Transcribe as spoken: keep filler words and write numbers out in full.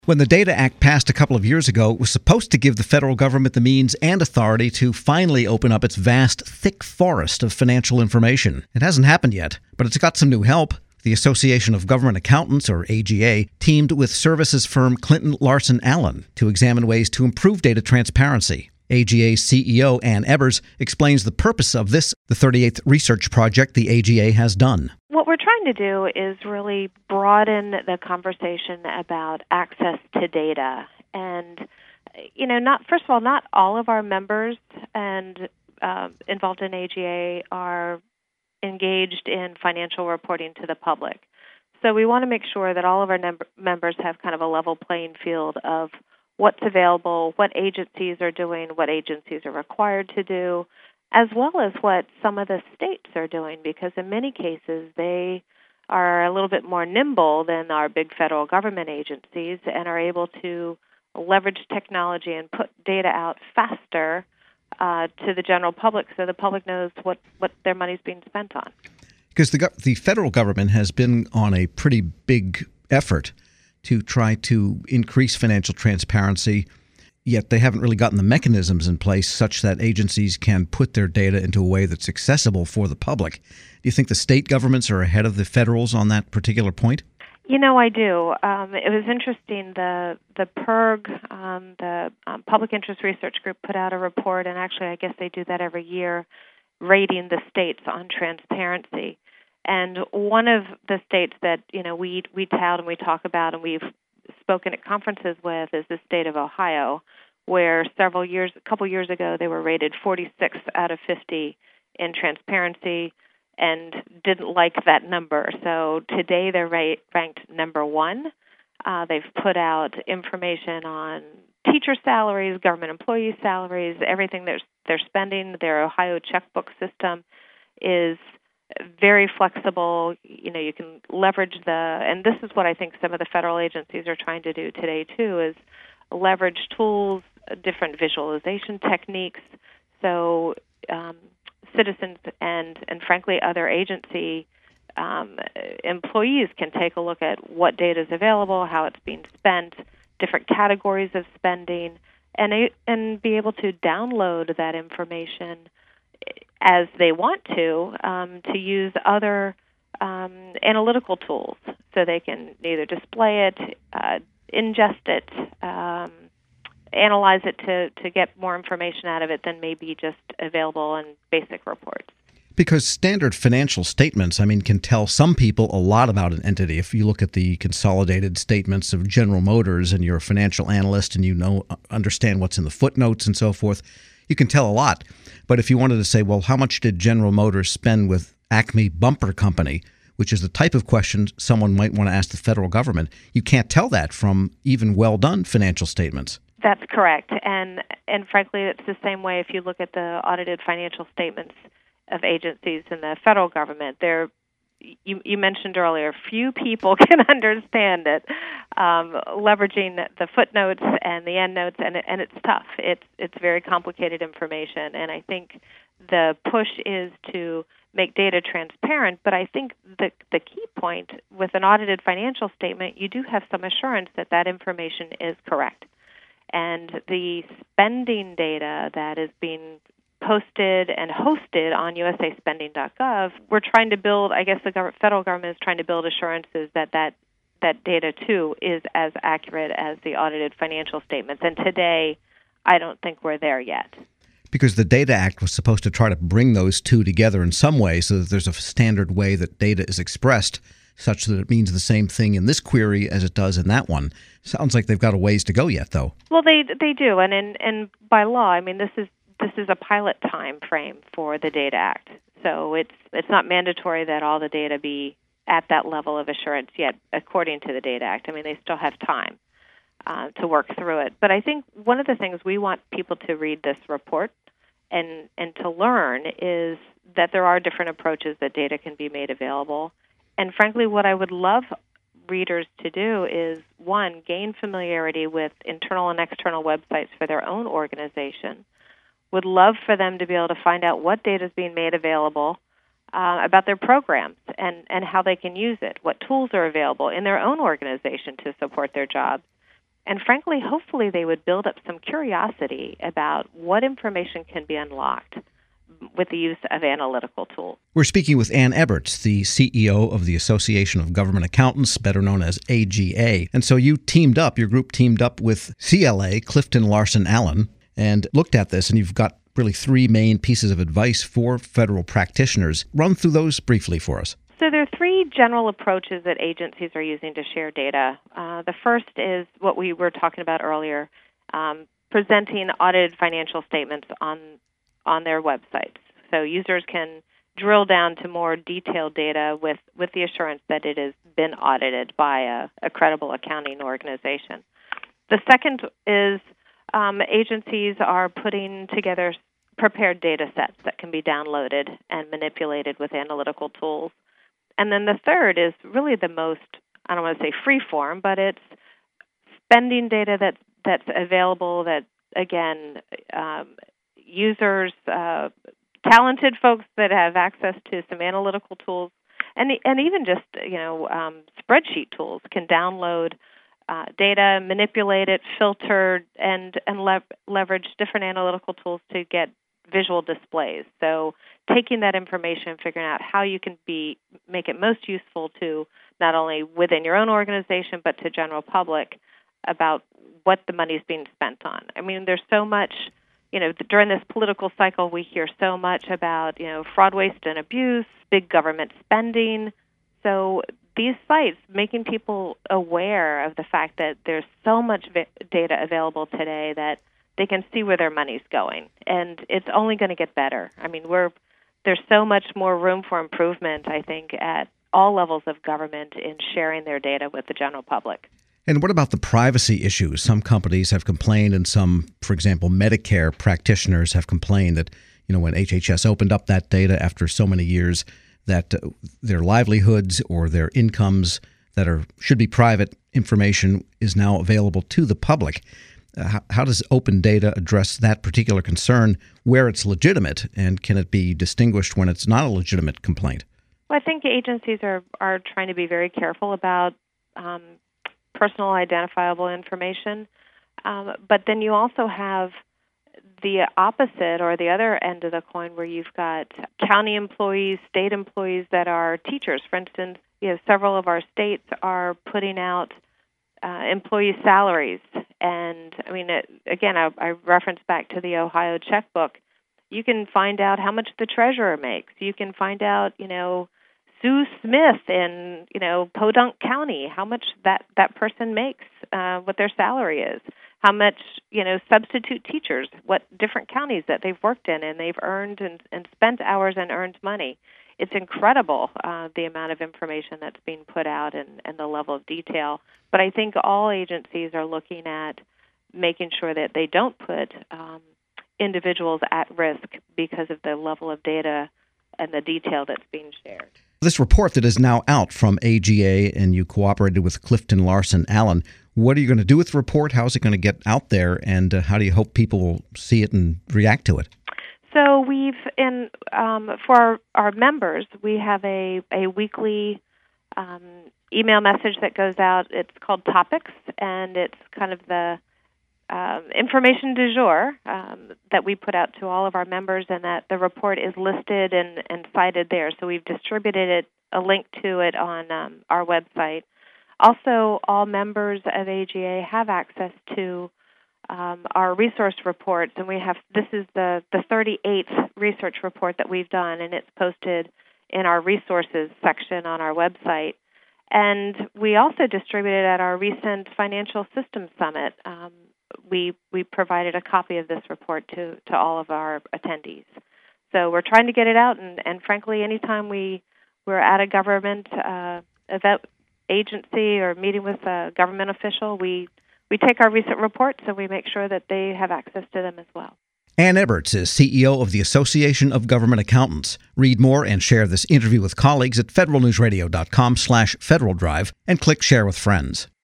When the DATA Act passed a couple of years ago, it was supposed to give the federal government the means and authority to finally open up its vast, thick forest of financial information. It hasn't happened yet, but it's got some new help. The Association of Government Accountants, or A G A, teamed with services firm Clinton Larson Allen to examine ways to improve data transparency. A G A's C E O, Ann Ebbers, explains the purpose of this, the thirty-eighth research project the A G A has done. What we're trying to do is really broaden the conversation about access to data. And, you know, not first of all, not all of our members and uh, involved in A G A are engaged in financial reporting to the public. So we want to make sure that all of our mem- members have kind of a level playing field of what's available, what agencies are doing, what agencies are required to do, as well as what some of the states are doing, because in many cases they are a little bit more nimble than our big federal government agencies and are able to leverage technology and put data out faster uh, to the general public so the public knows what, what their money's being spent on. Because the, go- the federal government has been on a pretty big effort to try to increase financial transparency, yet they haven't really gotten the mechanisms in place such that agencies can put their data into a way that's accessible for the public. Do you think the state governments are ahead of the federals on that particular point? You know, I do. Um, it was interesting. The the P I R G, um, the um, Public Interest Research Group, put out a report, and actually I guess they do that every year, rating the states on transparency. And one of the states that, you know, we we tout and we talk about and we've spoken at conferences with is the state of Ohio, where several years, a couple years ago, they were rated forty-sixth out of fifty in transparency and didn't like that number. So today they're ra- ranked number one. Uh, they've put out information on teacher salaries, government employee salaries, everything they're, they're spending. Their Ohio checkbook system is very flexible. You know, you can leverage the, and this is what I think some of the federal agencies are trying to do today too, is leverage tools, different visualization techniques, so um, citizens and, and frankly other agency um, employees can take a look at what data is available, how it's being spent, different categories of spending, and and be able to download that information as they want to, um, to use other um, analytical tools so they can either display it, uh, ingest it, um, analyze it to, to get more information out of it than maybe just available in basic reports. Because standard financial statements, I mean, can tell some people a lot about an entity. If you look at the consolidated statements of General Motors and you're a financial analyst and you know understand what's in the footnotes and so forth, you can tell a lot. But if you wanted to say, well, how much did General Motors spend with Acme Bumper Company, which is the type of question someone might want to ask the federal government, you can't tell that from even well-done financial statements. That's correct. And and frankly, it's the same way if you look at the audited financial statements of agencies in the federal government. They're, you, you mentioned earlier, few people can understand it, um, leveraging the footnotes and the endnotes, and it, and it's tough. It's it's very complicated information, and I think the push is to make data transparent, but I think the the key point with an audited financial statement, you do have some assurance that that information is correct. And the spending data that is being posted and hosted on U S A spending dot gov, we're trying to build, I guess the gov- federal government is trying to build assurances that, that that data, too, is as accurate as the audited financial statements. And today, I don't think we're there yet. Because the DATA Act was supposed to try to bring those two together in some way so that there's a standard way that data is expressed such that it means the same thing in this query as it does in that one. Sounds like they've got a ways to go yet, though. Well, they they do. And in, and by law, I mean, this is This is a pilot time frame for the DATA Act, so it's it's not mandatory that all the data be at that level of assurance yet, according to the DATA Act. I mean, they still have time uh, to work through it. But I think one of the things we want people to read this report and and to learn is that there are different approaches that data can be made available. And frankly, what I would love readers to do is, one, gain familiarity with internal and external websites for their own organization. Would love for them to be able to find out what data is being made available uh, about their programs and, and how they can use it, what tools are available in their own organization to support their jobs, And frankly, hopefully they would build up some curiosity about what information can be unlocked with the use of analytical tools. We're speaking with Ann Eberts, the C E O of the Association of Government Accountants, better known as A G A. And so you teamed up, your group teamed up with C L A, Clifton Larson Allen, and looked at this, and you've got really three main pieces of advice for federal practitioners. Run through those briefly for us. So there are three general approaches that agencies are using to share data. Uh, the first is what we were talking about earlier, um, presenting audited financial statements on on their websites. So users can drill down to more detailed data with, with the assurance that it has been audited by a, a credible accounting organization. The second is um, agencies are putting together prepared data sets that can be downloaded and manipulated with analytical tools. And then the third is really the most, I don't want to say free form, but it's spending data that, that's available that, again, um, users, uh, talented folks that have access to some analytical tools, and and even just you know um, spreadsheet tools can download uh, data, manipulate it, filter, and and lev- leverage different analytical tools to get visual displays. So taking that information and figuring out how you can be make it most useful to not only within your own organization but to general public about what the money is being spent on. I mean, there's so much. You know, during this political cycle, we hear so much about, you know, fraud, waste, and abuse, big government spending. So these sites making people aware of the fact that there's so much vi- data available today that they can see where their money's going, and it's only going to get better. I mean, we're there's so much more room for improvement, I think, at all levels of government in sharing their data with the general public. And what about the privacy issues? Some companies have complained, and some, for example, Medicare practitioners have complained that, you know, when H H S opened up that data after so many years, that uh, their livelihoods or their incomes that are should be private information is now available to the public. Uh, how, how does open data address that particular concern where it's legitimate, and can it be distinguished when it's not a legitimate complaint? Well, I think agencies are, are trying to be very careful about um, personal identifiable information. Um, but then you also have the opposite or the other end of the coin where you've got county employees, state employees that are teachers. For instance, you know, several of our states are putting out uh, employee salaries. And, I mean, it, again, I, I reference back to the Ohio checkbook. You can find out how much the treasurer makes. You can find out, you know, Sue Smith in, you know, Podunk County, how much that, that person makes, uh, what their salary is, how much, you know, substitute teachers, what different counties that they've worked in and they've earned and, and spent hours and earned money. It's incredible, uh, the amount of information that's being put out and, and the level of detail. But I think all agencies are looking at making sure that they don't put um, individuals at risk because of the level of data and the detail that's being shared. This report that is now out from A G A, and you cooperated with Clifton Larson Allen, what are you going to do with the report? How is it going to get out there, and uh, how do you hope people will see it and react to it? So we've, in um, for our, our members, we have a, a weekly um, email message that goes out. It's called Topics, and it's kind of the Um, information du jour um, that we put out to all of our members, and that the report is listed and, and cited there. So we've distributed it, a link to it on um, our website. Also, all members of A G A have access to um, our resource reports, and we have this is the, the thirty-eighth research report that we've done, and it's posted in our resources section on our website. And we also distributed at our recent Financial Systems Summit. Um, we we provided a copy of this report to, to all of our attendees. So we're trying to get it out, and, and frankly, anytime we, we're at a government uh, event, agency or meeting with a government official, we, we take our recent reports and we make sure that they have access to them as well. Ann Eberts is C E O of the Association of Government Accountants. Read more and share this interview with colleagues at federal news radio dot com slash Federal Drive and click Share with Friends.